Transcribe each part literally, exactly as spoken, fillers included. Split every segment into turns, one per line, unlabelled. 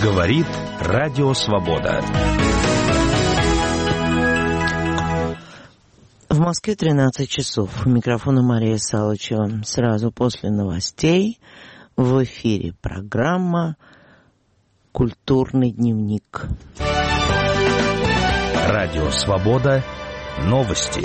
Говорит Радио Свобода.
В Москве тринадцать часов. У микрофона Мария Салычева. Сразу после новостей в эфире программа «Культурный дневник».
Радио Свобода. Новости.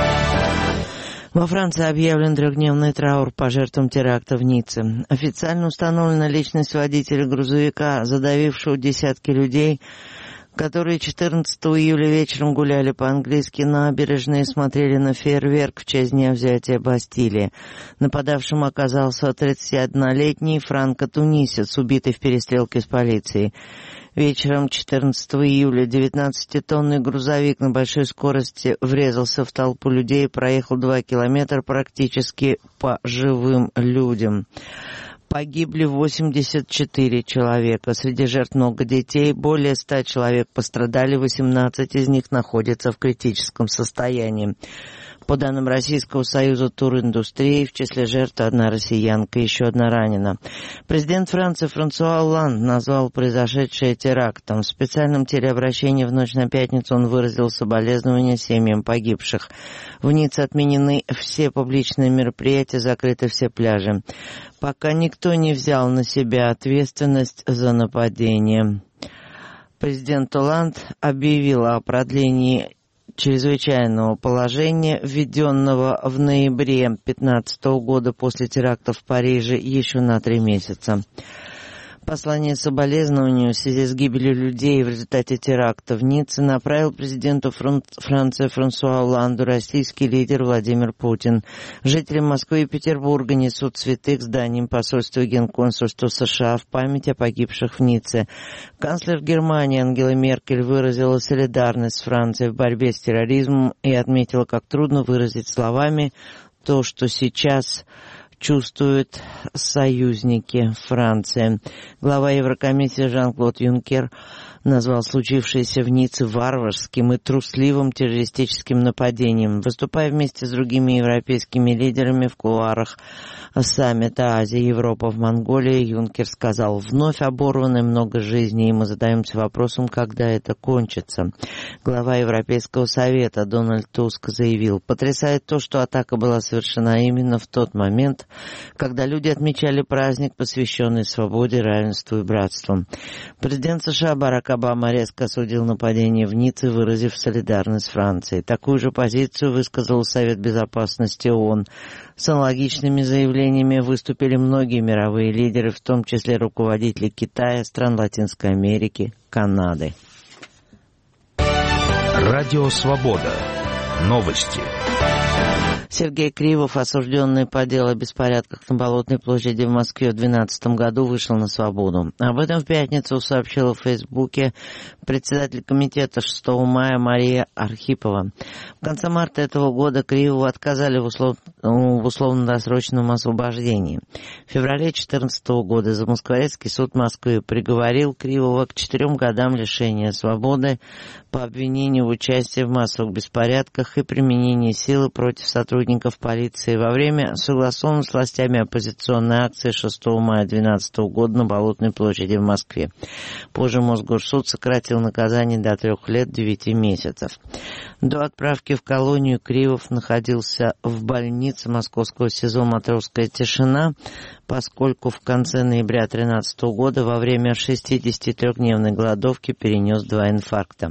Во Франции объявлен трехдневный траур по жертвам теракта в Ницце. Официально установлена личность водителя грузовика, задавившего десятки людей, которые четырнадцатого июля вечером гуляли по английской набережной и смотрели на фейерверк в честь дня взятия Бастилии. Нападавшим оказался тридцатиоднолетний франко-тунисец, убитый в перестрелке с полицией. Вечером четырнадцатого июля девятнадцатитонный грузовик на большой скорости врезался в толпу людей и проехал два километра практически по живым людям. Погибли восемьдесят четыре человека. Среди жертв много детей. Более ста человек пострадали, восемнадцать из них находятся в критическом состоянии. По данным Российского союза туриндустрии, в числе жертв одна россиянка, еще одна ранена. Президент Франции Франсуа Олланд назвал произошедшее терактом. В специальном телеобращении в ночь на пятницу он выразил соболезнования семьям погибших. В Ницце отменены все публичные мероприятия, закрыты все пляжи. Пока никто не взял на себя ответственность за нападение. Президент Олланд объявил о продлении чрезвычайного положения, введенного в ноябре две тысячи пятнадцатого года после теракта в Париже, еще на три месяца. Послание соболезнования в связи с гибелью людей в результате теракта в Ницце направил президенту Фран... Франции Франсуа Олланду российский лидер Владимир Путин. Жители Москвы и Петербурга несут цветы к зданиям посольства и генконсульства США в память о погибших в Ницце. Канцлер Германии Ангела Меркель выразила солидарность с Францией в борьбе с терроризмом и отметила, как трудно выразить словами то, что сейчас чувствуют союзники Франции. Глава Еврокомиссии Жан-Клод Юнкер назвал случившееся в Ницце варварским и трусливым террористическим нападением. Выступая вместе с другими европейскими лидерами в кулуарах саммита Азия-Европа в Монголии, Юнкер сказал: «Вновь оборваны много жизней, и мы задаемся вопросом, когда это кончится». Глава Европейского совета Дональд Туск заявил: «Потрясает то, что атака была совершена именно в тот момент, когда люди отмечали праздник, посвященный свободе, равенству и братству». Президент США Барак Обама резко осудил нападение в Ницце, выразив солидарность с Францией. Такую же позицию высказал Совет Безопасности ООН. С аналогичными заявлениями выступили многие мировые лидеры, в том числе руководители Китая, стран Латинской Америки, Канады.
Радио Свобода. Новости.
Сергей Кривов, осужденный по делу о беспорядках на Болотной площади в Москве в две тысячи двенадцатом году, вышел на свободу. Об этом в пятницу сообщила в Фейсбуке председатель комитета шестого мая Мария Архипова. В конце марта этого года Кривову отказали в, услов... в условно-досрочном освобождении. В феврале две тысячи четырнадцатого года Замоскворецкий суд Москвы приговорил Кривова к четырем годам лишения свободы по обвинению в участии в массовых беспорядках и применении силы против сотрудников полиции во время согласованной с властями оппозиционной акции шестого мая две тысячи двенадцатого года на Болотной площади в Москве. Позже Мосгорсуд сократил наказание до трех лет девяти месяцев. До отправки в колонию Кривов находился в больнице московского СИЗО «Матросская тишина», поскольку в конце ноября две тысячи тринадцатого года во время шестидесятитрёхдневной голодовки перенес два инфаркта.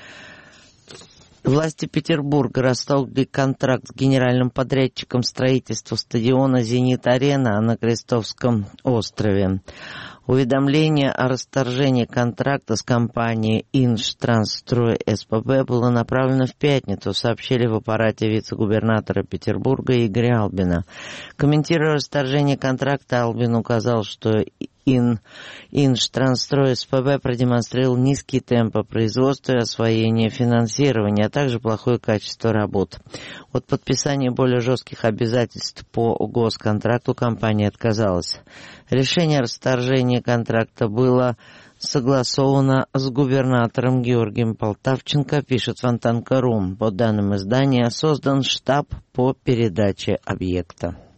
Власти Петербурга расторгли контракт с генеральным подрядчиком строительства стадиона «Зенит-Арена» на Крестовском острове. Уведомление о расторжении контракта с компанией «Инжтранстрой СПБ» было направлено в пятницу, сообщили в аппарате вице-губернатора Петербурга Игоря Албина. Комментируя расторжение контракта, Албин указал, что Ин, Инжтранстрой СПБ продемонстрировал низкие темпы производства и освоения финансирования, а также плохое качество работ. От подписания более жестких обязательств по госконтракту компания отказалась. Решение о расторжении контракта было согласовано с губернатором Георгием Полтавченко, пишет Фонтанка точка ру. По данным издания, создан штаб по передаче объекта.